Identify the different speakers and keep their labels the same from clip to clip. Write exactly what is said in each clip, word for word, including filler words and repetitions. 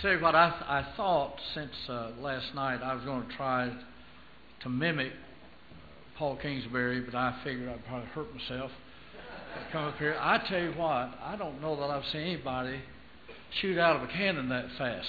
Speaker 1: tell you what, I, I thought since uh, last night I was going to try to mimic Paul Kingsbury, but I figured I'd probably hurt myself. I'd come up here. I tell you what, I don't know that I've seen anybody shoot out of a cannon that fast.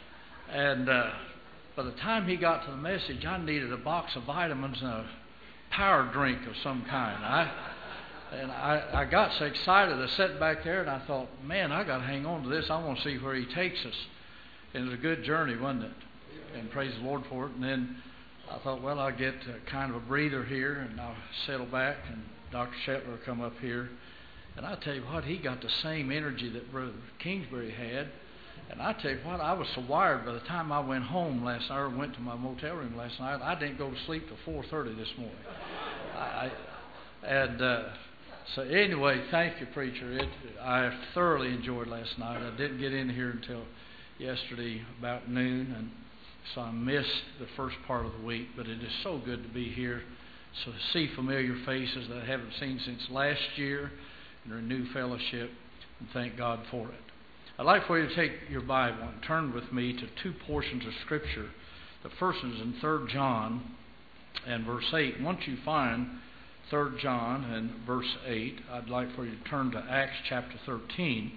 Speaker 1: And uh, by the time he got to the message, I needed a box of vitamins and a power drink of some kind. I and I, I got so excited. I sat back there and I thought, man, I got to hang on to this. I want to see where he takes us. And it was a good journey, wasn't it? And praise the Lord for it. And then I thought, well, I'll get uh, kind of a breather here and I'll settle back. And Doctor Shetler will come up here. And I tell you what, he got the same energy that Brother Kingsbury had. And I tell you what, I was so wired by the time I went home last night, or went to my motel room last night, I didn't go to sleep till four thirty this morning. I, and uh, so anyway, thank you, preacher. It, I thoroughly enjoyed last night. I didn't get in here until yesterday about noon, and so I missed the first part of the week. But it is so good to be here, so to see familiar faces that I haven't seen since last year, and renew fellowship, and thank God for it. I'd like for you to take your Bible and turn with me to two portions of Scripture. The first one is in Third John and verse eight. Once you find Third John and verse eight, I'd like for you to turn to Acts chapter thirteen.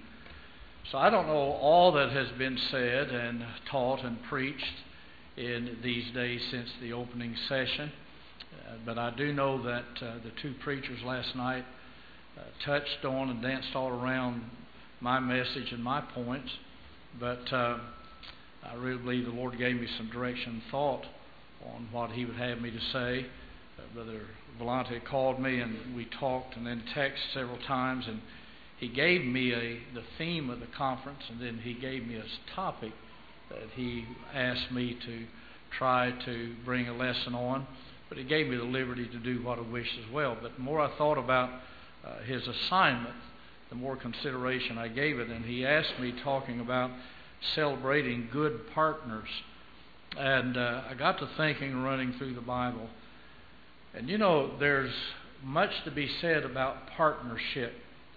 Speaker 1: So I don't know all that has been said and taught and preached in these days since the opening session, uh, but I do know that uh, the two preachers last night uh, touched on and danced all around my message and my points, but uh, I really believe the Lord gave me some direction and thought on what He would have me to say. Uh, Brother Volante called me and we talked and then texted several times, and he gave me a the theme of the conference, and then he gave me a topic that he asked me to try to bring a lesson on, but he gave me the liberty to do what I wished as well. But the more I thought about uh, his assignment, the more consideration I gave it, and he asked me talking about celebrating good partners. And uh, I got to thinking, running through the Bible, and you know, there's much to be said about partnership.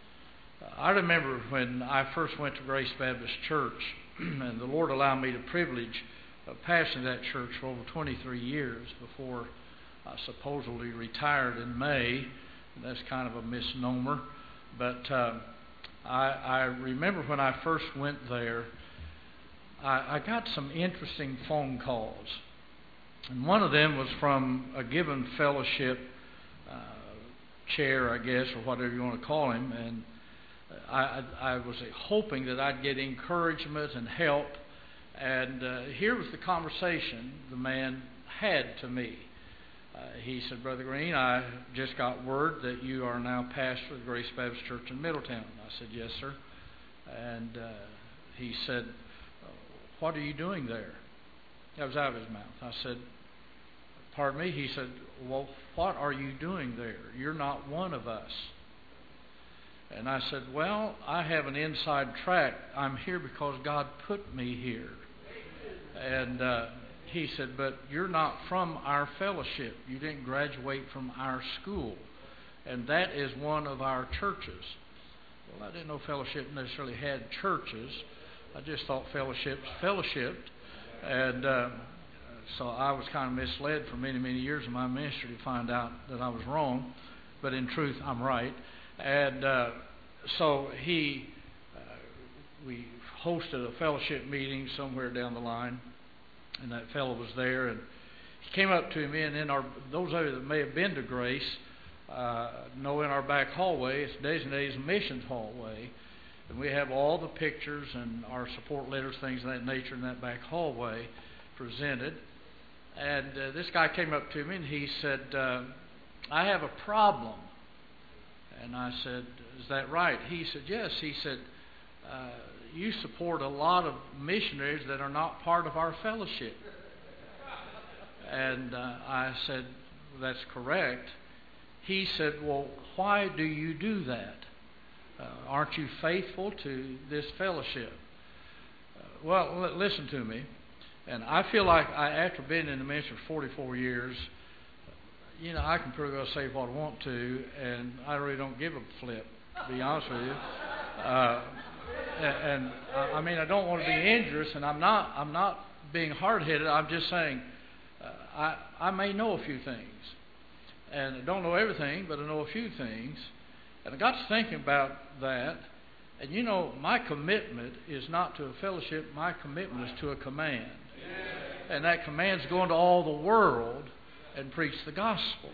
Speaker 1: Uh, I remember when I first went to Grace Baptist Church, and the Lord allowed me the privilege of pastoring that church for over twenty-three years before I supposedly retired in May. And that's kind of a misnomer. But uh, I, I remember when I first went there, I, I got some interesting phone calls. And one of them was from a given fellowship uh, chair, I guess, or whatever you want to call him. And I, I, I was hoping that I'd get encouragement and help. And uh, here was the conversation the man had to me. Uh, he said, Brother Green, I just got word that you are now pastor of the Grace Baptist Church in Middletown. I said, yes, sir. And uh, he said, what are you doing there? That was out of his mouth. I said, pardon me? He said, well, what are you doing there? You're not one of us. And I said, well, I have an inside track. I'm here because God put me here. And uh, he said, but you're not from our fellowship. You didn't graduate from our school. And that is one of our churches. Well, I didn't know fellowship necessarily had churches. I just thought fellowships fellowshipped. And uh, so I was kind of misled for many, many years in my ministry to find out that I was wrong. But in truth, I'm right. And uh, so he, uh, we hosted a fellowship meeting somewhere down the line, and that fellow was there, and he came up to me, and in our, those of you that may have been to Grace uh, know in our back hallway, it's designated as a missions hallway, and we have all the pictures and our support letters, things of that nature in that back hallway presented. And uh, this guy came up to me, and he said, uh, I have a problem. And I said, is that right? He said, yes. He said, uh, you support a lot of missionaries that are not part of our fellowship. And uh, I said, well, that's correct. He said, well, why do you do that? Uh, aren't you faithful to this fellowship? Uh, well, l- listen to me. And I feel like I, after being in the ministry for forty-four years, you know, I can pretty well say what I want to, and I really don't give a flip, to be honest with you. Uh, And, and I mean, I don't want to be injurious, and I'm not. I'm not being hard-headed. I'm just saying, uh, I I may know a few things, and I don't know everything, but I know a few things. And I got to thinking about that, and you know, my commitment is not to a fellowship. My commitment is to a command, and that command is going to all the world and preach the gospel.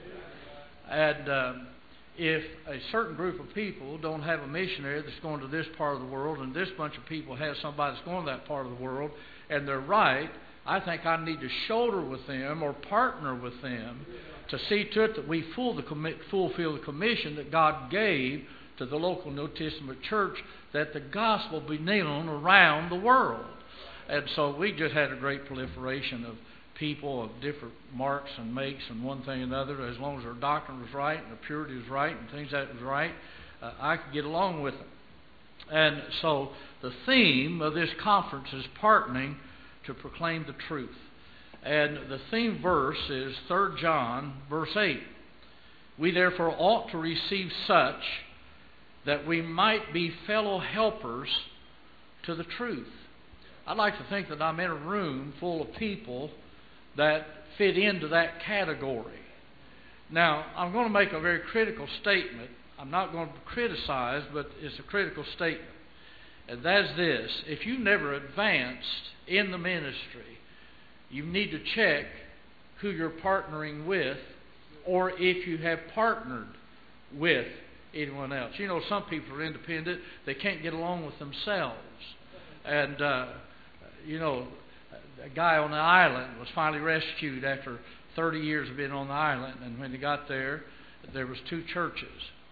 Speaker 1: And um, if a certain group of people don't have a missionary that's going to this part of the world, and this bunch of people have somebody that's going to that part of the world, and they're right, I think I need to shoulder with them or partner with them to see to it that we full the commit, fulfill the commission that God gave to the local New Testament church, that the gospel be known around the world. And so we just had a great proliferation of people of different marks and makes and one thing and another. As long as their doctrine was right and the purity was right and things that was right, uh, I could get along with them. And so the theme of this conference is partnering to proclaim the truth. And the theme verse is Third John, verse eight. We therefore ought to receive such that we might be fellow helpers to the truth. I'd like to think that I'm in a room full of people that fit into that category. Now, I'm going to make a very critical statement. I'm not going to criticize, but it's a critical statement. And that's this. If you never advanced in the ministry, you need to check who you're partnering with, or if you have partnered with anyone else. You know, some people are independent. They can't get along with themselves. And, uh, you know, a guy on the island was finally rescued after thirty years of being on the island. And when he got there, there was two churches.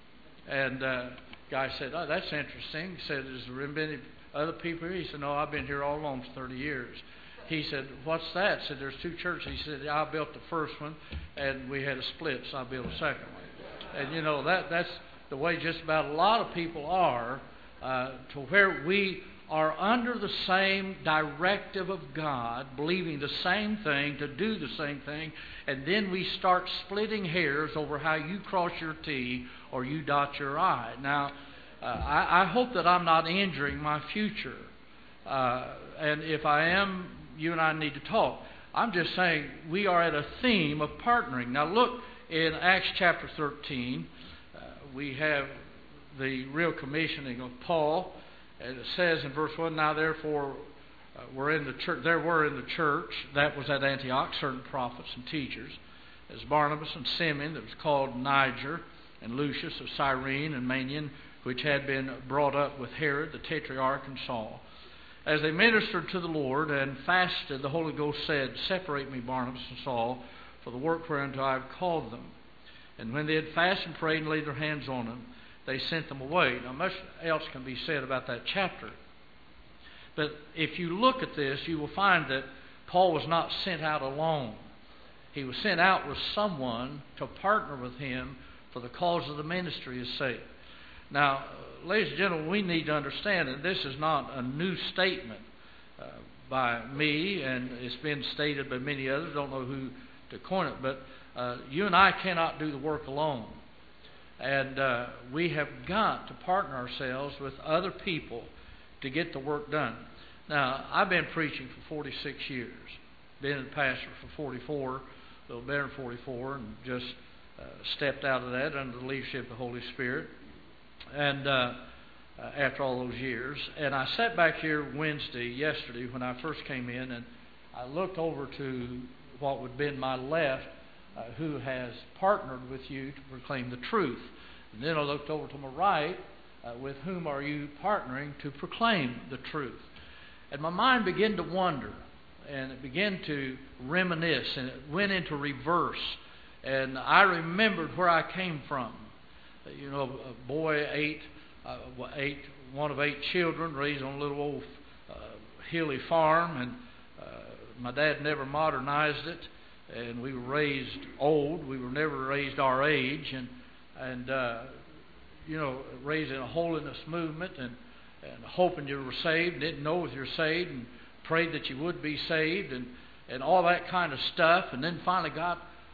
Speaker 1: And uh, the guy said, oh, that's interesting. He said, has there been any other people here? He said, no, I've been here all along for thirty years. He said, what's that? I said, there's two churches. He said, I built the first one, and we had a split, so I built a second one. And, you know, that that's the way just about a lot of people are, uh, to where we are under the same directive of God, believing the same thing, to do the same thing, and then we start splitting hairs over how you cross your T or you dot your I. Now, uh, I, I hope that I'm not injuring my future. Uh, and if I am, you and I need to talk. I'm just saying we are at a theme of partnering. Now look in Acts chapter thirteen. Uh, we have the real commissioning of Paul. And it says in verse one, now therefore uh, we're in the church, there were in the church, that was at Antioch, certain prophets and teachers, as Barnabas and Simeon, that was called Niger, and Lucius of Cyrene and Manaen, which had been brought up with Herod the Tetrarch and Saul. As they ministered to the Lord and fasted, the Holy Ghost said, separate me, Barnabas and Saul, for the work whereunto I have called them. And when they had fasted and prayed and laid their hands on them, they sent them away. Now, much else can be said about that chapter. But if you look at this, you will find that Paul was not sent out alone. He was sent out with someone to partner with him for the cause of the ministry's sake. Now, ladies and gentlemen, we need to understand that this is not a new statement uh, by me, and it's been stated by many others. I don't know who to coin it, but uh, you and I cannot do the work alone. And uh, we have got to partner ourselves with other people to get the work done. Now, I've been preaching for forty-six years. Been a pastor for forty-four, a little better than forty-four, and just uh, stepped out of that under the leadership of the Holy Spirit. And uh, uh, after all those years, and I sat back here Wednesday, yesterday, when I first came in, and I looked over to what would have been my left, Uh, who has partnered with you to proclaim the truth. And then I looked over to my right, uh, with whom are you partnering to proclaim the truth? And my mind began to wonder, and it began to reminisce, and it went into reverse. And I remembered where I came from. Uh, you know, a boy, eight, uh, eight, one of eight children, raised on a little old uh, hilly farm, and uh, my dad never modernized it. And we were raised old. We were never raised our age, and and uh, you know, raised in a holiness movement, and and hoping you were saved, didn't know if you're saved, and prayed that you would be saved, and and all that kind of stuff. And then finally got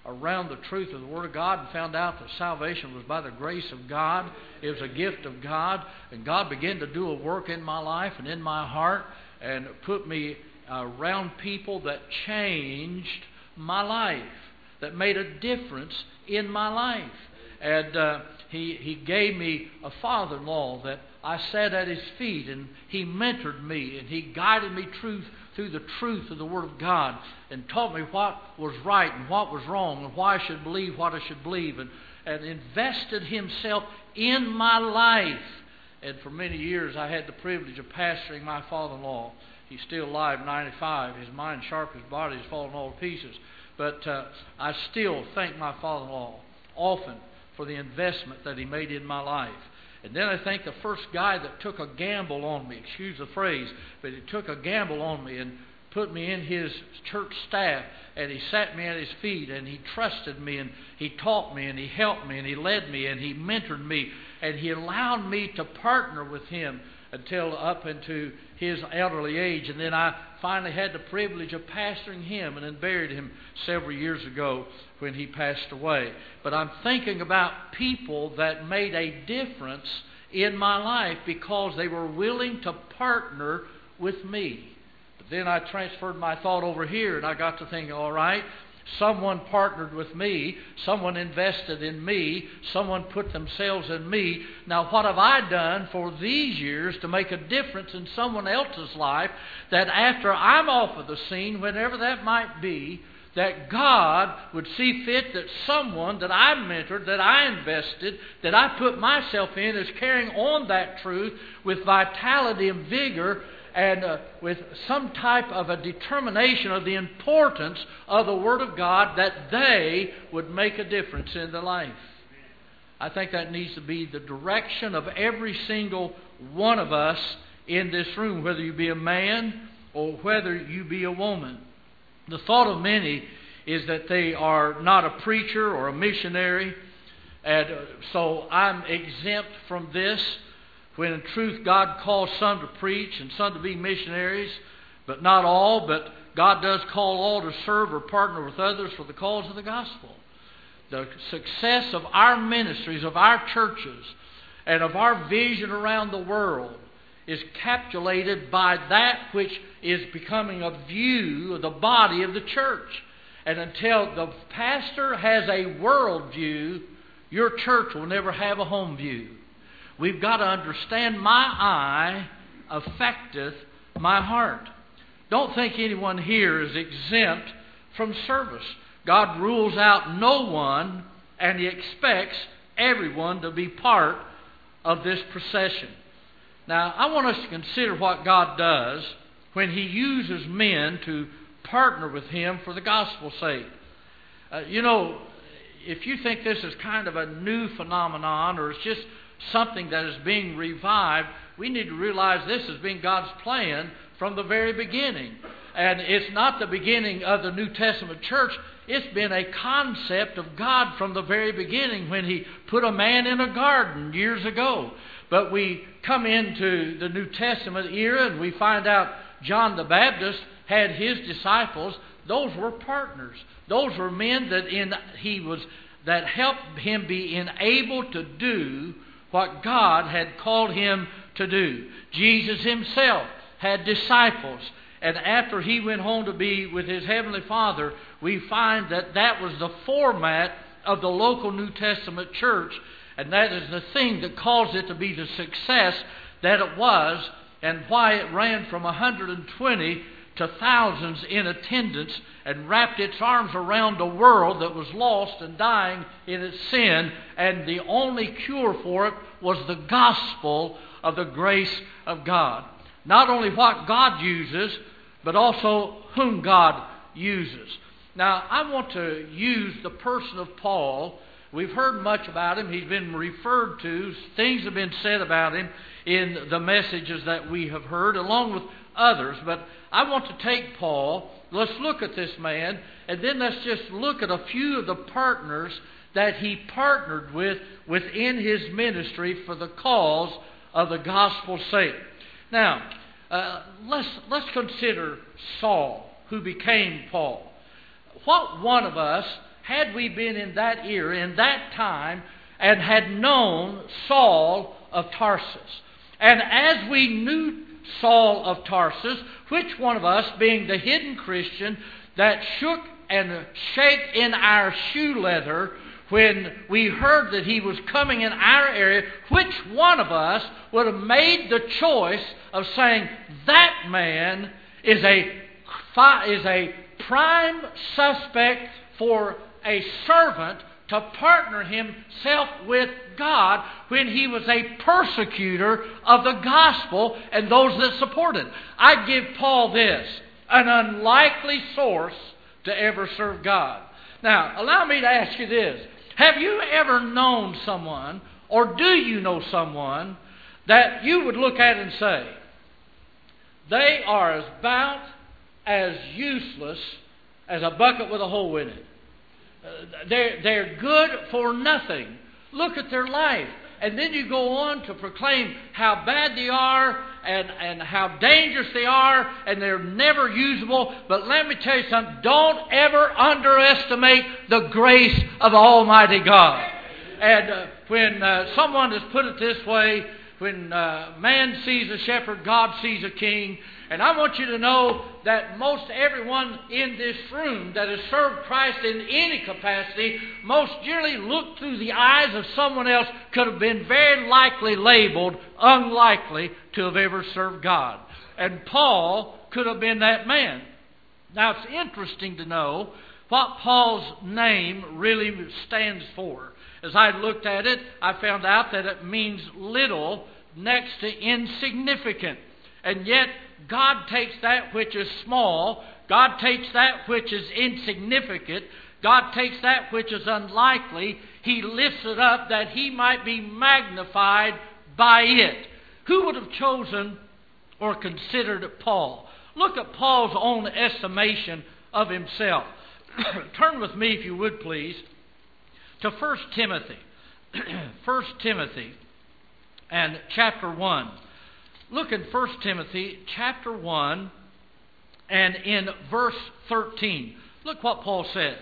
Speaker 1: around the truth of the Word of God and found out that salvation was by the grace of God. It was a gift of God. And God began to do a work in my life and in my heart and put me around people that changed my life, that made a difference in my life. And uh, he, he gave me a father-in-law that I sat at his feet, and he mentored me, and he guided me truth through the truth of the Word of God, and taught me what was right and what was wrong, and why I should believe what I should believe, and, and invested himself in my life. And for many years I had the privilege of pastoring my father-in-law. He's still alive, ninety-five. His mind sharp, his body has fallen all to pieces. But uh, I still thank my father-in-law often for the investment that he made in my life. And then I think the first guy that took a gamble on me, excuse the phrase, but he took a gamble on me and put me in his church staff, and he sat me at his feet, and he trusted me, and he taught me, and he helped me, and he led me, and he mentored me, and he allowed me to partner with him until up into his elderly age. And then I finally had the privilege of pastoring him, and then buried him several years ago when he passed away. But I'm thinking about people that made a difference in my life because they were willing to partner with me. But then I transferred my thought over here, and I got to thinking, all right, someone partnered with me, someone invested in me, someone put themselves in me. Now what have I done for these years to make a difference in someone else's life, that after I'm off of the scene, whenever that might be, that God would see fit that someone that I mentored, that I invested, that I put myself in, is carrying on that truth with vitality and vigor, and uh, with some type of a determination of the importance of the Word of God, that they would make a difference in their life. I think that needs to be the direction of every single one of us in this room, whether you be a man or whether you be a woman. The thought of many is that they are not a preacher or a missionary, and so I'm exempt from this. When in truth God calls some to preach and some to be missionaries, but not all, but God does call all to serve or partner with others for the cause of the gospel. The success of our ministries, of our churches, and of our vision around the world is capitulated by that which is becoming a view of the body of the church. And until the pastor has a world view, your church will never have a home view. We've got to understand, my eye affecteth my heart. Don't think anyone here is exempt from service. God rules out no one, and He expects everyone to be part of this procession. Now, I want us to consider what God does when He uses men to partner with Him for the gospel's sake. Uh, you know, if you think this is kind of a new phenomenon, or it's just something that is being revived, we need to realize this has been God's plan from the very beginning. And it's not the beginning of the New Testament church. It's been a concept of God from the very beginning when He put a man in a garden years ago. But we come into the New Testament era and we find out John the Baptist had his disciples. Those were partners. Those were men that in he was that helped him be enabled to do what God had called him to do. Jesus Himself had disciples. And after He went home to be with His Heavenly Father, we find that that was the format of the local New Testament church. And that is the thing that caused it to be the success that it was, and why it ran from one hundred twenty to thousands in attendance and wrapped its arms around a world that was lost and dying in its sin. And the only cure for it was the gospel of the grace of God. Not only what God uses, but also whom God uses. Now, I want to use the person of Paul. We've heard much about him. He's been referred to. Things have been said about him in the messages that we have heard, along with others. But I want to take Paul. Let's look at this man, and then let's just look at a few of the partners that he partnered with within his ministry for the cause of the gospel's sake. Now, uh, let's let's consider Saul, who became Paul. What one of us had we been in that era, in that time, and had known Saul of Tarsus. And as we knew Saul of Tarsus, which one of us, being the hidden Christian that shook and shake in our shoe leather when we heard that he was coming in our area, which one of us would have made the choice of saying, that man is a, is a prime suspect for a servant to partner himself with God when he was a persecutor of the gospel and those that supported? I give Paul this, an unlikely source to ever serve God. Now, allow me to ask you this. Have you ever known someone, or do you know someone, that you would look at and say, they are as about as useless as a bucket with a hole in it? Uh, they're, they're good for nothing. Look at their life. And then you go on to proclaim how bad they are and, and how dangerous they are, and they're never usable. But let me tell you something. Don't ever underestimate the grace of Almighty God. And uh, when uh, someone has put it this way, when uh, man sees a shepherd, God sees a king. And I want you to know that most everyone in this room that has served Christ in any capacity most generally looked through the eyes of someone else could have been very likely labeled unlikely to have ever served God. And Paul could have been that man. Now it's interesting to know what Paul's name really stands for. As I looked at it, I found out that it means little next to insignificant. And yet, God takes that which is small, God takes that which is insignificant, God takes that which is unlikely, He lifts it up that He might be magnified by it. Who would have chosen or considered Paul? Look at Paul's own estimation of himself. Turn with me, if you would please, to First Timothy. First Timothy and chapter one. Look in First Timothy chapter one and in verse thirteen. Look what Paul says.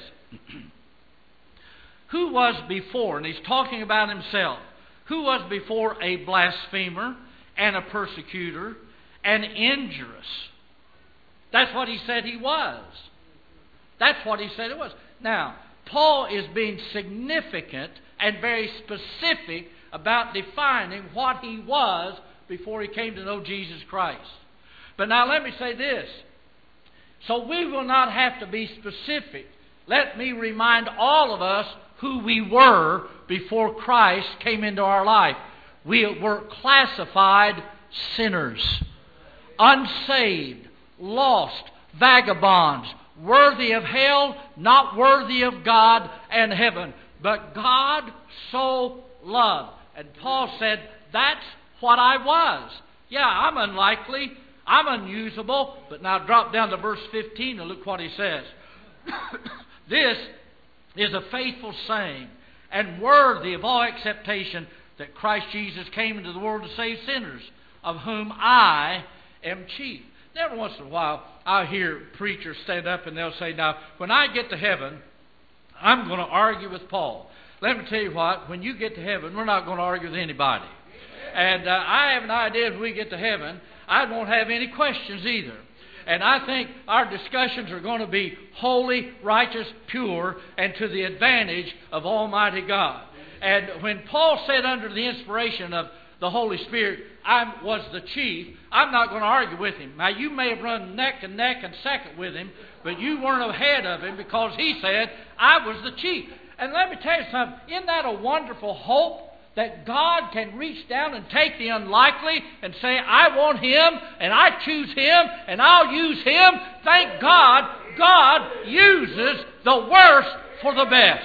Speaker 1: Who was before, and he's talking about himself, who was before a blasphemer and a persecutor and injurious. That's what he said he was. That's what he said it was. Now, Paul is being significant and very specific about defining what he was before he came to know Jesus Christ. But now let me say this. So we will not have to be specific. Let me remind all of us who we were before Christ came into our life. We were classified sinners, unsaved, lost, vagabonds, worthy of hell, not worthy of God and heaven. But God so loved. And Paul said, that's what I was. Yeah, I'm unlikely. I'm unusable. But now drop down to verse fifteen and look what he says. This is a faithful saying and worthy of all acceptation that Christ Jesus came into the world to save sinners, of whom I am chief. Every once in a while, I hear preachers stand up and they'll say, now, when I get to heaven, I'm going to argue with Paul. Let me tell you what, when you get to heaven, we're not going to argue with anybody. And uh, I have an idea if we get to heaven, I won't have any questions either. And I think our discussions are going to be holy, righteous, pure, and to the advantage of Almighty God. And when Paul said under the inspiration of the Holy Spirit, I was the chief, I'm not going to argue with him. Now, you may have run neck and neck and second with him, but you weren't ahead of him because he said, I was the chief. And let me tell you something, isn't that a wonderful hope? That God can reach down and take the unlikely and say, I want him, and I choose him, and I'll use him. Thank God, God uses the worst for the best.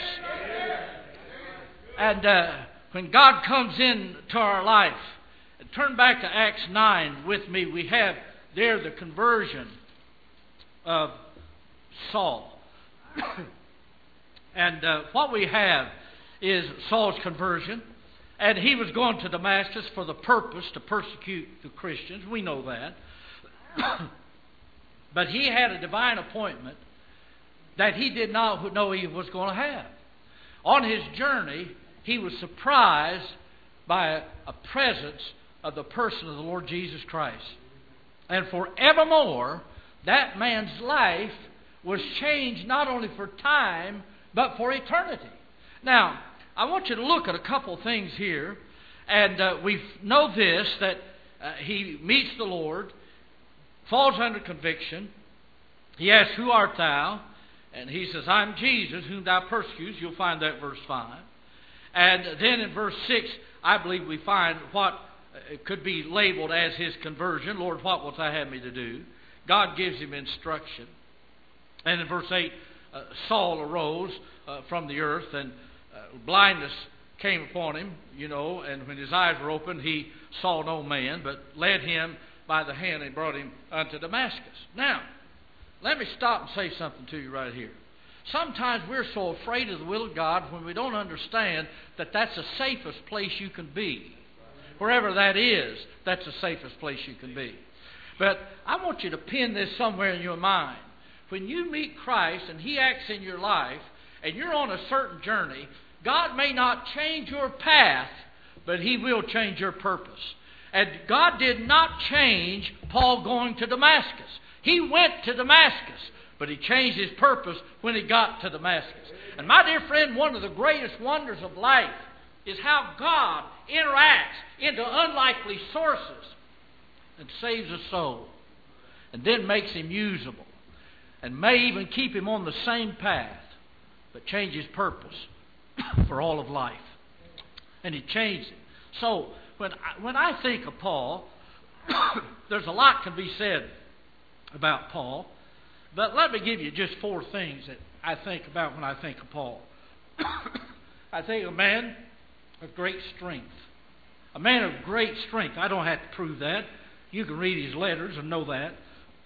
Speaker 1: And uh, when God comes into our life, turn back to Acts nine with me. We have there the conversion of Saul. And uh, what we have is Saul's conversion. And he was going to Damascus for the purpose to persecute the Christians. We know that. But he had a divine appointment that he did not know he was going to have. On his journey, he was surprised by a, a presence of the person of the Lord Jesus Christ. And forevermore, that man's life was changed not only for time, but for eternity. Now, I want you to look at a couple things here. And uh, we know this, that uh, he meets the Lord, falls under conviction. He asks, "Who art thou?" And he says, "I'm Jesus, whom thou persecutest." You'll find that verse five. And then in verse six, I believe we find what could be labeled as his conversion. "Lord, what wilt thou have me to do?" God gives him instruction. And in verse eight, uh, Saul arose uh, from the earth, and uh, blindness came upon him, you know, and when his eyes were opened, he saw no man, but led him by the hand and brought him unto Damascus. Now, let me stop and say something to you right here. Sometimes we're so afraid of the will of God when we don't understand that that's the safest place you can be. Wherever that is, that's the safest place you can be. But I want you to pin this somewhere in your mind. When you meet Christ and He acts in your life, and you're on a certain journey, God may not change your path, but He will change your purpose. And God did not change Paul going to Damascus. He went to Damascus, but He changed his purpose when he got to Damascus. And my dear friend, one of the greatest wonders of life is how God interacts into unlikely sources and saves a soul, and then makes him usable, and may even keep him on the same path, but change his purpose for all of life. And He changed it. So when I, when I think of Paul, there's a lot can be said about Paul, but let me give you just four things that I think about when I think of Paul. I think of a man of great strength. A man of great strength. I don't have to prove that. You can read his letters and know that.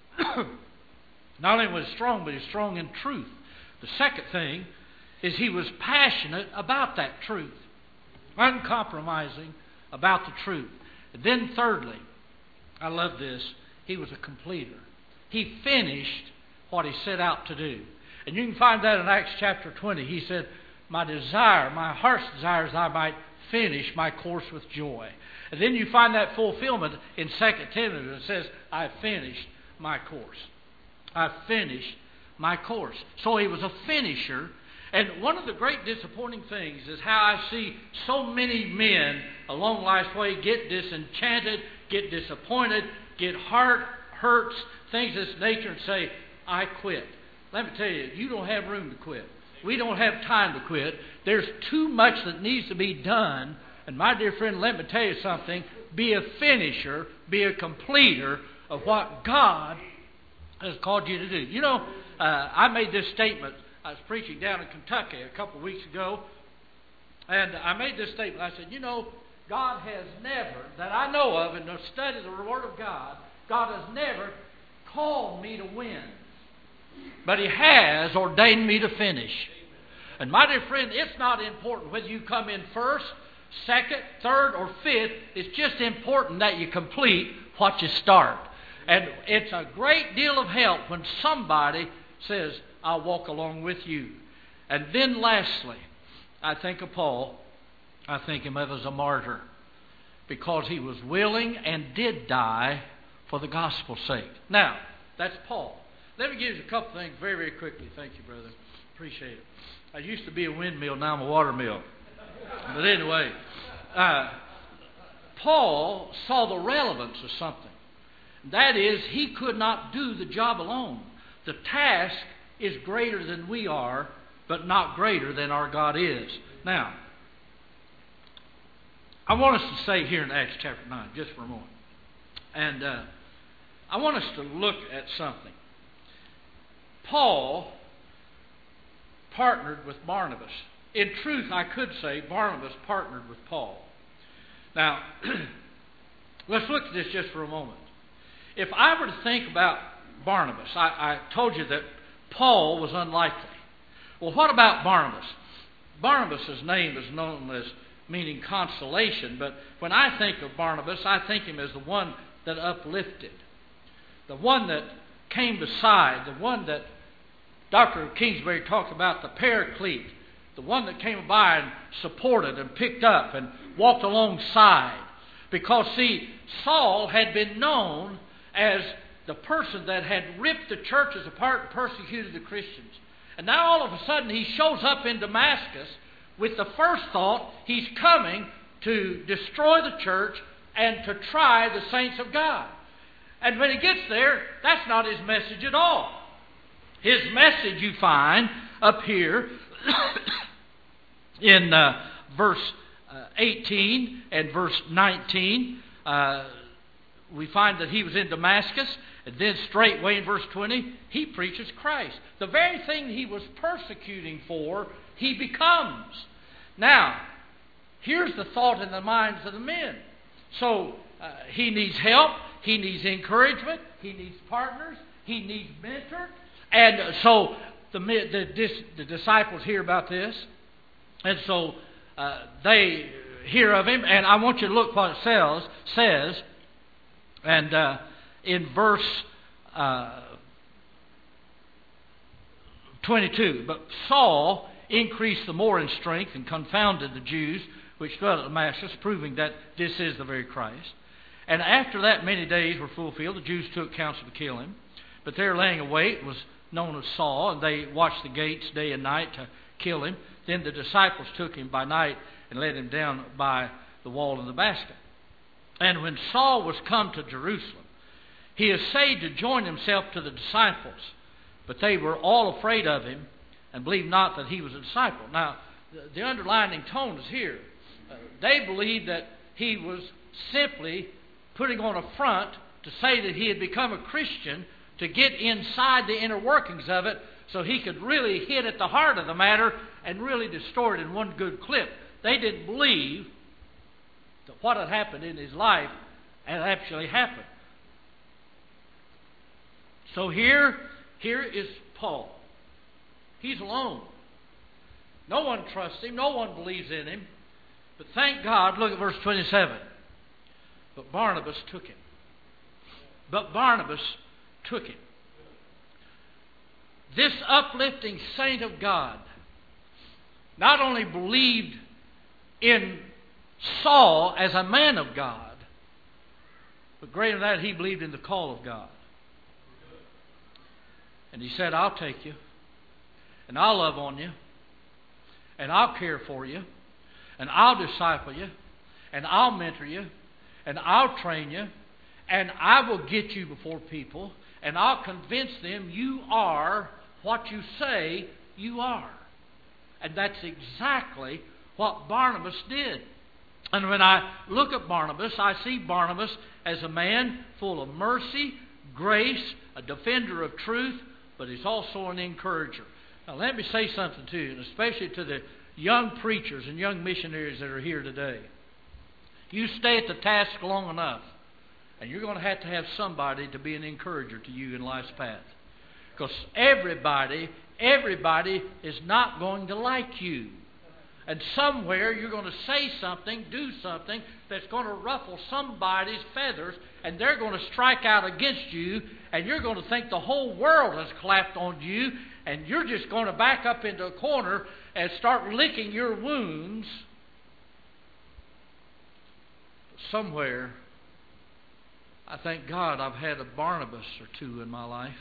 Speaker 1: Not only was he strong, but he was strong in truth. The second thing is he was passionate about that truth, uncompromising about the truth. And then thirdly, I love this, he was a completer. He finished what he set out to do. And you can find that in Acts chapter twenty. He said, "My desire, my heart's desire is I might finish my course with joy." And then you find that fulfillment in Second Timothy. It says, "I finished my course." I finished my course. So he was a finisher. And one of the great disappointing things is how I see so many men along life's way get disenchanted, get disappointed, get heart hurts, things of this nature, and say, "I quit." Let me tell you, you don't have room to quit. We don't have time to quit. There's too much that needs to be done. And my dear friend, let me tell you something. Be a finisher, be a completer of what God has called you to do. You know, uh, I made this statement. I was preaching down in Kentucky a couple of weeks ago, and I made this statement. I said, you know, God has never, that I know of in the study of the Word of God, God has never called me to win, but He has ordained me to finish. And my dear friend, it's not important whether you come in first, second, third, or fifth. It's just important that you complete what you start. And it's a great deal of help when somebody says, "I'll walk along with you." And then lastly, I think of Paul. I think him of as a martyr, because he was willing and did die for the gospel's sake. Now, that's Paul. Let me give you a couple things very, very quickly. Thank you, brother. Appreciate it. I used to be a windmill, now I'm a watermill. But anyway, uh, Paul saw the relevance of something. That is, he could not do the job alone. The task is greater than we are, but not greater than our God is. Now, I want us to say here in Acts chapter nine, just for a moment. And uh, I want us to look at something. Paul partnered with Barnabas. In truth, I could say Barnabas partnered with Paul. Now, let's look at this just for a moment. If I were to think about Barnabas, I, I told you that Paul was unlikely. Well, what about Barnabas? Barnabas' name is known as meaning consolation, but when I think of Barnabas, I think him as the one that uplifted, the one that came beside, the one that Doctor Kingsbury talked about the paraclete, the one that came by and supported and picked up and walked alongside. Because, see, Saul had been known as the person that had ripped the churches apart and persecuted the Christians. And now all of a sudden he shows up in Damascus with the first thought he's coming to destroy the church and to try the saints of God. And when he gets there, that's not his message at all. His message you find up here in uh, verse uh, eighteen and verse nineteen. Uh, we find that he was in Damascus, and then straightway in verse twenty, he preaches Christ. The very thing he was persecuting for, he becomes. Now, here's the thought in the minds of the men. So, uh, he needs help, he needs encouragement, he needs partners, he needs mentors. And uh, so, the, the, this, the disciples hear about this, and so uh, they hear of him, and I want you to look what it says, says and uh, in verse uh, twenty-two, but Saul increased the more in strength and confounded the Jews which dwelt at Damascus, proving that this is the very Christ. And after that many days were fulfilled, the Jews took counsel to kill him. But their laying await was known as Saul, and they watched the gates day and night to kill him. Then the disciples took him by night and led him down by the wall of Damascus. And when Saul was come to Jerusalem, he essayed to join himself to the disciples, but they were all afraid of him and believed not that he was a disciple. Now, the underlining tone is here. Uh, they believed that he was simply putting on a front to say that he had become a Christian to get inside the inner workings of it so he could really hit at the heart of the matter and really distort it in one good clip. They didn't believe that what had happened in his life had actually happened. So here, here is Paul. He's alone. No one trusts him. No one believes in him. But thank God, look at verse twenty-seven. But Barnabas took him. But Barnabas took him. This uplifting saint of God not only believed in Saul as a man of God, but greater than that, he believed in the call of God. And he said, I'll take you, and I'll love on you, and I'll care for you, and I'll disciple you, and I'll mentor you, and I'll train you, and I will get you before people, and I'll convince them you are what you say you are. And that's exactly what Barnabas did. And when I look at Barnabas, I see Barnabas as a man full of mercy, grace, a defender of truth, but he's also an encourager. Now let me say something to you, and especially to the young preachers and young missionaries that are here today. You stay at the task long enough, and you're going to have to have somebody to be an encourager to you in life's path. Because everybody, everybody is not going to like you. And somewhere you're going to say something, do something that's going to ruffle somebody's feathers, and they're going to strike out against you, and you're going to think the whole world has collapsed on you, and you're just going to back up into a corner and start licking your wounds. Somewhere, I thank God I've had a Barnabas or two in my life.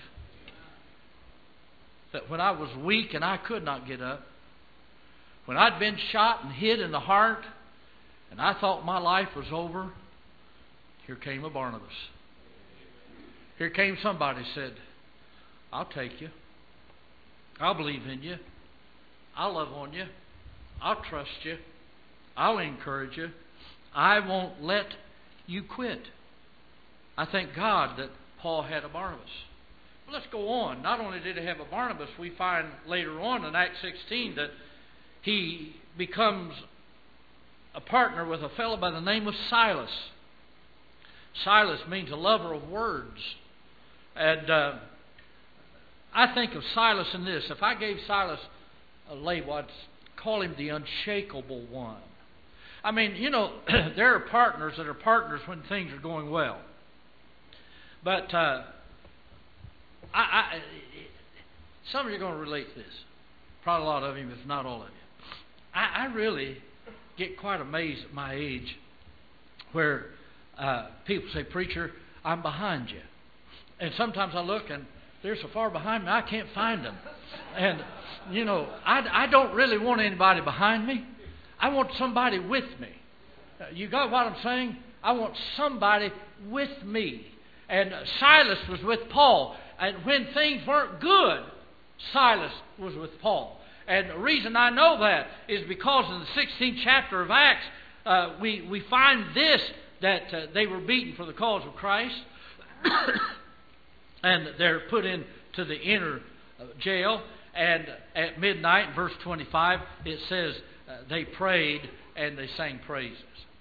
Speaker 1: That when I was weak and I could not get up, when I'd been shot and hit in the heart, and I thought my life was over, here came a Barnabas. Here came somebody said, I'll take you. I'll believe in you. I'll love on you. I'll trust you. I'll encourage you. I won't let you quit. I thank God that Paul had a Barnabas. Well, let's go on. Not only did he have a Barnabas, we find later on in Acts sixteen that he becomes a partner with a fellow by the name of Silas. Silas means a lover of words. And uh, I think of Silas in this. If I gave Silas a label, I'd call him the unshakable one. I mean, you know, there are partners that are partners when things are going well. But uh, I, I, some of you are going to relate to this. Probably a lot of you, if not all of you. I, I really get quite amazed at my age where uh, people say, "Preacher, I'm behind you." And sometimes I look and they're so far behind me I can't find them. And, you know, I, I don't really want anybody behind me. I want somebody with me. Uh, you got what I'm saying? I want somebody with me. And uh, Silas was with Paul. And when things weren't good, Silas was with Paul. And the reason I know that is because in the sixteenth chapter of Acts, uh, we, we find this, that uh, they were beaten for the cause of Christ. And they're put into the inner uh, jail. And at midnight, in verse twenty-five, it says uh, they prayed and they sang praises.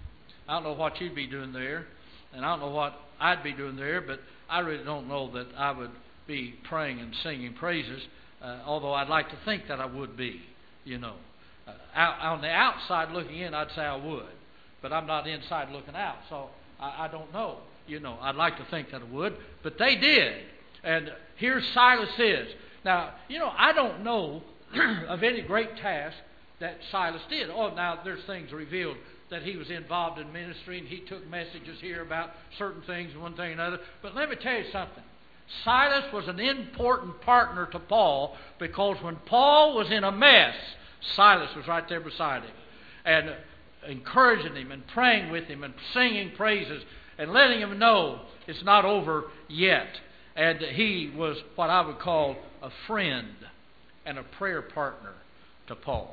Speaker 1: I don't know what you'd be doing there, and I don't know what I'd be doing there, but I really don't know that I would be praying and singing praises, uh, although I'd like to think that I would be, you know. Uh, out, on the outside looking in, I'd say I would, but I'm not inside looking out, so I, I don't know. You know, I'd like to think that I would, but they did. And here Silas is. Now, you know, I don't know of any great task that Silas did. Oh, now there's things revealed that he was involved in ministry and he took messages here about certain things and one thing and another. But let me tell you something. Silas was an important partner to Paul, because when Paul was in a mess, Silas was right there beside him and encouraging him and praying with him and singing praises and letting him know it's not over yet. And he was what I would call a friend and a prayer partner to Paul.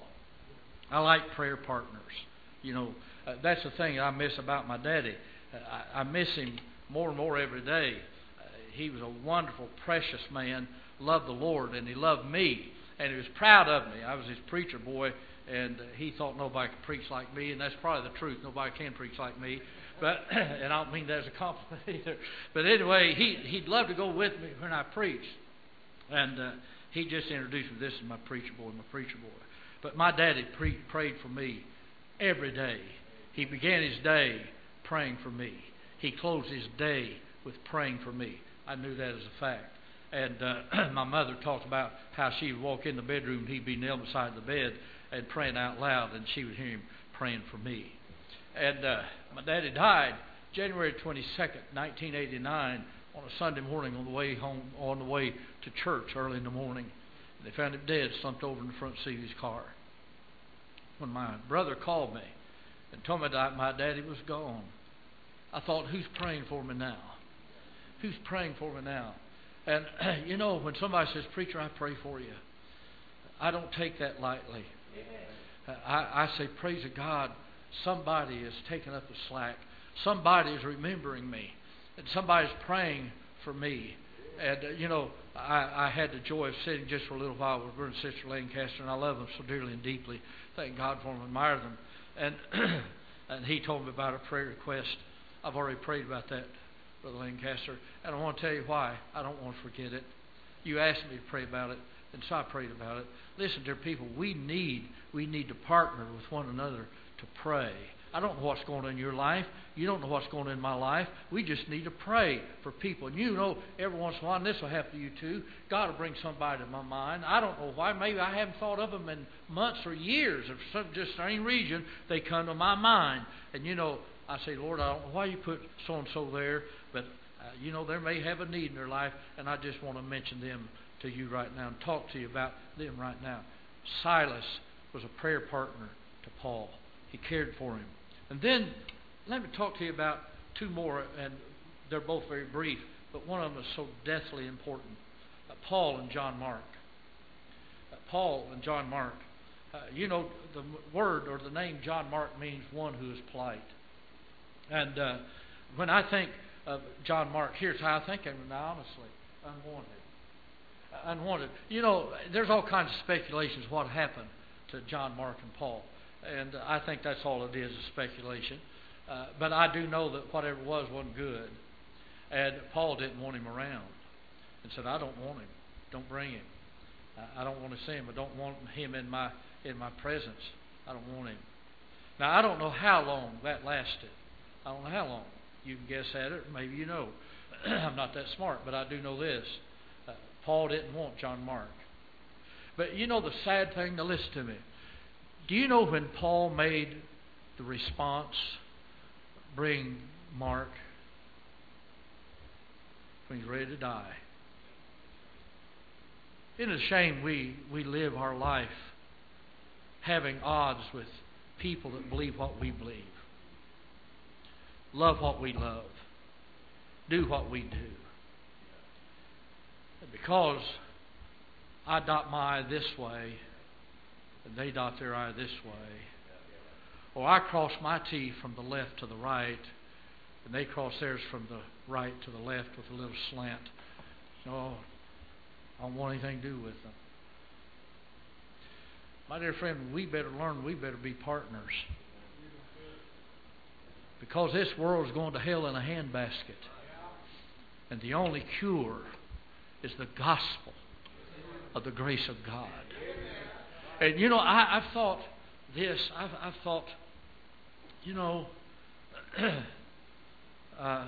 Speaker 1: I like prayer partners. You know, uh, that's the thing I miss about my daddy. Uh, I, I miss him more and more every day. Uh, he was a wonderful, precious man, loved the Lord, and he loved me. And he was proud of me. I was his preacher boy, and uh, he thought nobody could preach like me, and that's probably the truth. Nobody can preach like me. But and I don't mean that as a compliment either. But anyway, he, he'd love to go with me when I preached. And uh, he just introduced me. This is my preacher boy, my preacher boy. But my daddy pre- prayed for me every day. He began his day praying for me. He closed his day with praying for me. I knew that as a fact. And uh, my mother talked about how she would walk in the bedroom and he'd be kneeling beside the bed and praying out loud, and she would hear him praying for me. And uh, my daddy died January twenty-second, nineteen eighty-nine, on a Sunday morning on the way home, on the way to church early in the morning. They found him dead, slumped over in the front seat of his car. When my brother called me and told me that my daddy was gone, I thought, who's praying for me now? Who's praying for me now? And, you know, when somebody says, "Preacher, I pray for you," I don't take that lightly. I, I say, praise God, somebody is taking up the slack. Somebody is remembering me. And somebody's praying for me. And, uh, you know, I, I had the joy of sitting just for a little while with Brother and Sister Lancaster, and I love them so dearly and deeply. Thank God for them, admire them. And, and he told me about a prayer request. I've already prayed about that, Brother Lancaster. And I want to tell you why. I don't want to forget it. You asked me to pray about it, and so I prayed about it. Listen, dear people, we need, we need to partner with one another to pray. I don't know what's going on in your life. You don't know what's going on in my life. We just need to pray for people. And you know, every once in a while, and this will happen to you too, God will bring somebody to my mind. I don't know why. Maybe I haven't thought of them in months or years. Or some just strange reason, they come to my mind. And you know, I say, Lord, I don't know why you put so-and-so there, but uh, you know, they may have a need in their life, and I just want to mention them to you right now and talk to you about them right now. Silas was a prayer partner to Paul. He cared for him. And then let me talk to you about two more, and they're both very brief, but one of them is so deathly important. Uh, Paul and John Mark. Uh, Paul and John Mark. Uh, you know, the word or the name John Mark means one who is polite. And uh, when I think of John Mark, here's how I think of him now, honestly. Unwanted. Uh, unwanted. You know, there's all kinds of speculations what happened to John Mark and Paul. And I think that's all it is, is speculation. Uh, but I do know that whatever it was wasn't good. And Paul didn't want him around. And said, I don't want him. Don't bring him. I, I don't want to see him. I don't want him in my in my presence. I don't want him. Now, I don't know how long that lasted. I don't know how long. You can guess at it. Maybe you know. I'm not that smart, but I do know this. Uh, Paul didn't want John Mark. But you know the sad thing? Now listen to me. Do you know when Paul made the response, bring Mark, when he's ready to die? Isn't it a shame we, we live our life having odds with people that believe what we believe, love what we love, do what we do? And because I dot my I this way and they dot their I this way, or I cross my T from the left to the right and they cross theirs from the right to the left with a little slant, no, I don't want anything to do with them. My dear friend, we better learn, we better be partners. Because this world is going to hell in a handbasket. And the only cure is the gospel of the grace of God. And you know, I, I've thought this, I've, I've thought, you know, uh,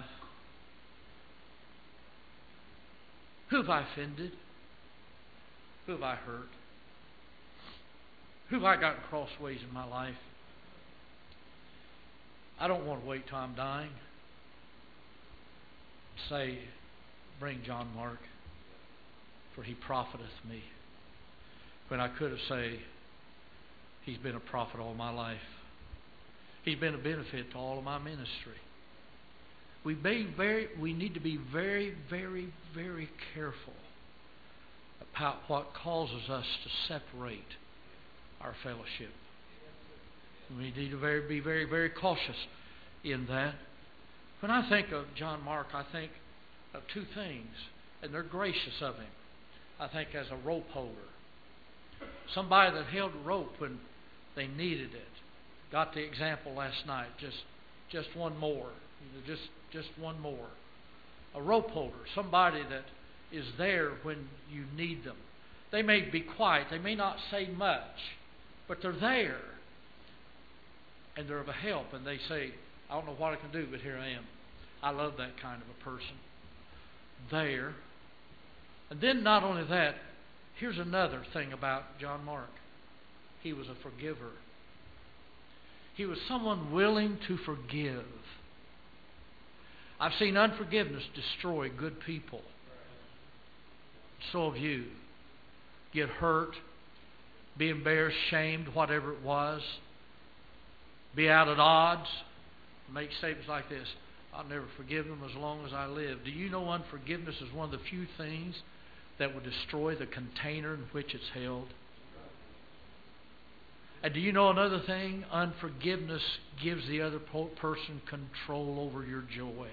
Speaker 1: who have I offended? Who have I hurt? Who have I gotten crossways in my life? I don't want to wait till I'm dying. Say, bring John Mark, for he profiteth me. When I could have said, he's been a prophet all my life. He's been a benefit to all of my ministry. We, be very, we need to be very, very, very careful about what causes us to separate our fellowship. We need to very, be very, very cautious in that. When I think of John Mark, I think of two things, and they're gracious of him. I think as a rope holder, somebody that held a rope when they needed it. Got the example last night. Just, just one more. Just, just one more. A rope holder, somebody that is there when you need them. They may be quiet. They may not say much, but they're there. And they're of a help. And they say, I don't know what I can do, but here I am. I love that kind of a person. There. And then not only that, here's another thing about John Mark. He was a forgiver. He was someone willing to forgive. I've seen unforgiveness destroy good people. So have you. Get hurt, be embarrassed, shamed, whatever it was. Be out at odds. Make statements like this. I'll never forgive them as long as I live. Do you know unforgiveness is one of the few things that will destroy the container in which it's held? And do you know another thing? Unforgiveness gives the other person control over your joy.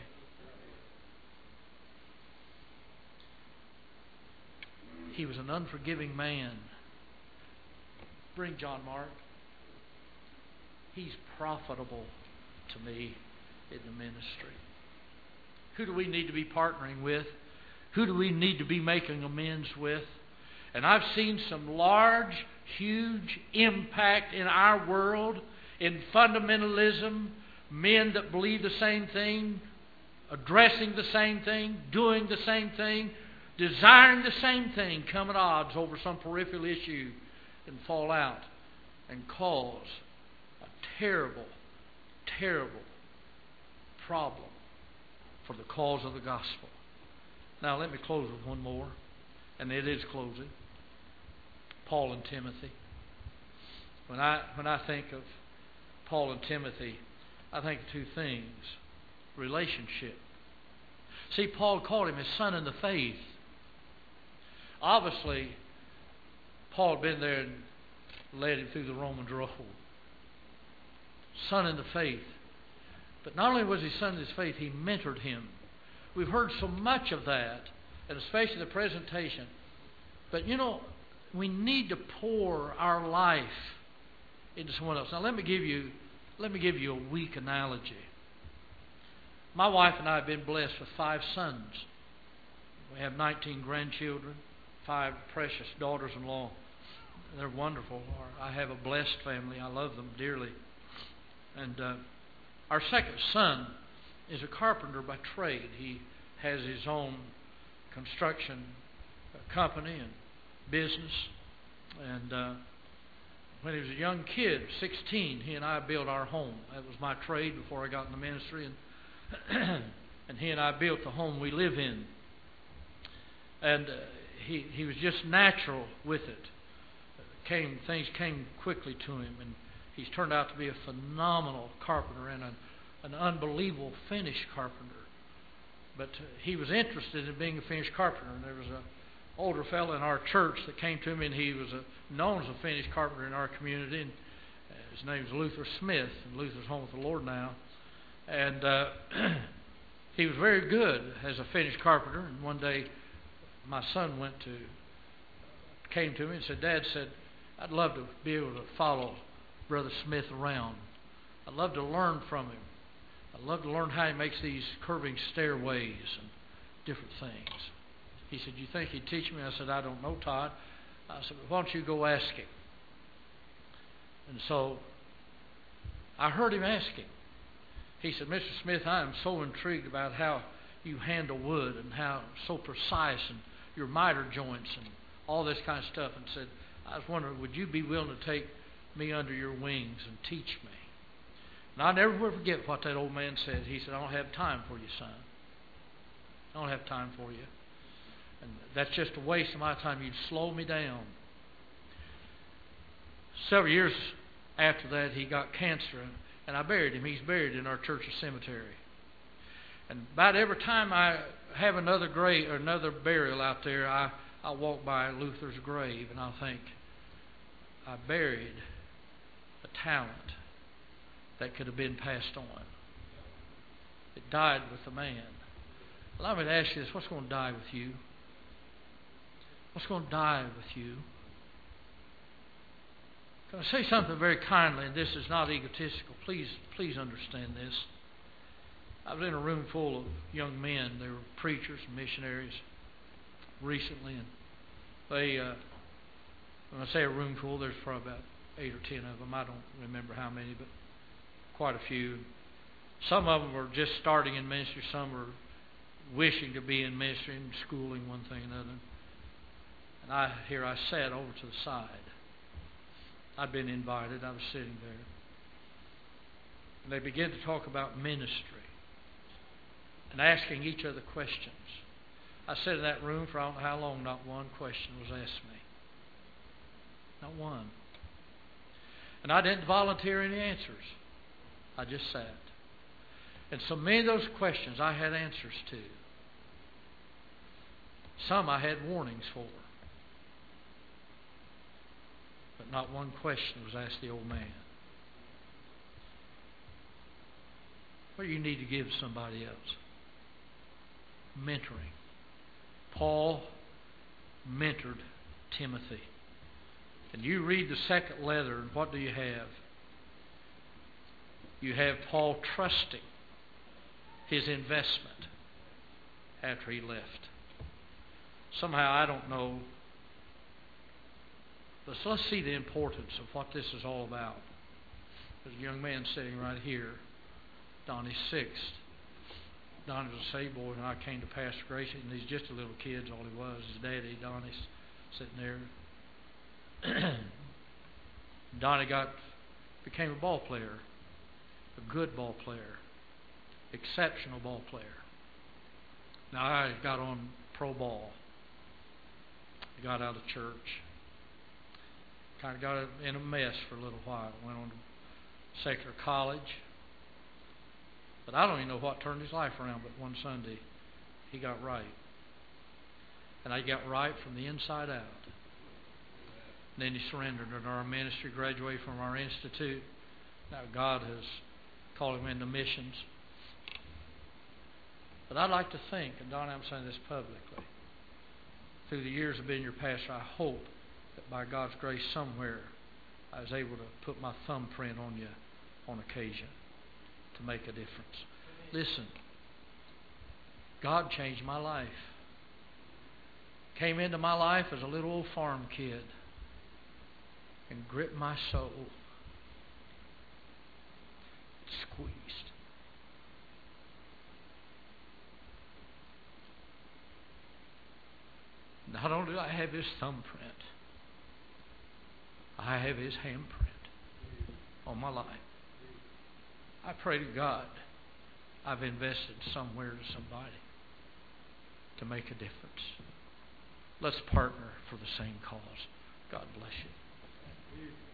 Speaker 1: He was an unforgiving man. Bring John Mark. He's profitable to me in the ministry. Who do we need to be partnering with? Who do we need to be making amends with? And I've seen some large, huge impact in our world in fundamentalism, men that believe the same thing, addressing the same thing, doing the same thing, desiring the same thing, come at odds over some peripheral issue and fall out and cause a terrible, terrible problem for the cause of the gospel. Now let me close with one more, and it is closing. Paul and Timothy. When I when I think of Paul and Timothy, I think of two things. Relationship. See, Paul called him his son in the faith. Obviously, Paul had been there and led him through the Roman road. Son in the faith. But not only was he son in his faith, he mentored him. We've heard so much of that, and especially the presentation. But you know, we need to pour our life into someone else. Now let me give you let me give you a weak analogy. My wife and I have been blessed with five sons. We have nineteen grandchildren, five precious daughters-in-law. They're wonderful. I have a blessed family. I love them dearly. And uh, our second son is a carpenter by trade. He has his own construction company and business. And uh, when he was a young kid, sixteen, he and I built our home. That was my trade before I got in the ministry. And, and he and I built the home we live in. And uh, he, he was just natural with it. Came, things came quickly to him. And he's turned out to be a phenomenal carpenter and an, an unbelievable finish carpenter. But uh, he was interested in being a finish carpenter. And there was an older fellow in our church that came to me, and he was a, known as a finish carpenter in our community. And uh, his name is Luther Smith, and Luther's home with the Lord now. And uh, he was very good as a finish carpenter. And one day, my son went to came to me and said, "Dad said, I'd love to be able to follow Brother Smith around. I'd love to learn from him. I'd love to learn how he makes these curving stairways and different things." He said, "You think he'd teach me?" I said, "I don't know, Todd." I said, "Why don't you go ask him?" And so I heard him ask him. He said, "Mister Smith, I am so intrigued about how you handle wood and how so precise and your miter joints and all this kind of stuff." And said, "I was wondering, would you be willing to take me under your wings and teach me?" And I'll never forget what that old man said. He said, "I don't have time for you, son. I don't have time for you. And that's just a waste of my time. You'd slow me down." Several years after that, he got cancer, and I buried him. He's buried in our church's cemetery. And about every time I have another grave or another burial out there, I, I walk by Luther's grave, and I'll think, I buried a talent that could have been passed on. It died with the man. Allow me to ask you this: what's going to die with you? What's going to die with you? Can I say something very kindly, and this is not egotistical. Please, please understand this. I was in a room full of young men. They were preachers and missionaries recently, and they, uh, when I say a room full, there's probably about eight or ten of them. I don't remember how many, but quite a few. Some of them were just starting in ministry. Some were wishing to be in ministry and schooling, one thing and another. And I here I sat over to the side. I'd been invited. I was sitting there. And they began to talk about ministry and asking each other questions. I sat in that room for I don't know how long, not one question was asked me. Not one. And I didn't volunteer any answers. I just sat. And so many of those questions I had answers to. Some I had warnings for. But not one question was asked the old man. What do you need to give somebody else? Mentoring. Paul mentored Timothy. And you read the second letter, and what do you have? You have Paul trusting his investment after he left. Somehow, I don't know, but so let's see the importance of what this is all about. There's a young man sitting right here, Donnie Sixth. Donnie was a saved boy when I came to Pastor Gracie, and he's just a little kid, all he was. His daddy, Donnie's sitting there. Donnie got became a ball player, a good ball player, exceptional ball player. Now I got on pro ball. Got out of church. Kind of got in a mess for a little while. Went on to secular college. But I don't even know what turned his life around, but one Sunday he got right. And I got right from the inside out. And then he surrendered in our ministry, graduated from our institute. Now God has called him into missions. But I'd like to think, and Don, I'm saying this publicly, through the years of being your pastor, I hope that by God's grace somewhere I was able to put my thumbprint on you on occasion to make a difference. Listen, God changed my life. Came into my life as a little old farm kid and gripped my soul. Squeezed. Not only do I have his thumbprint, I have His handprint on my life. I pray to God I've invested somewhere to somebody to make a difference. Let's partner for the same cause. God bless you.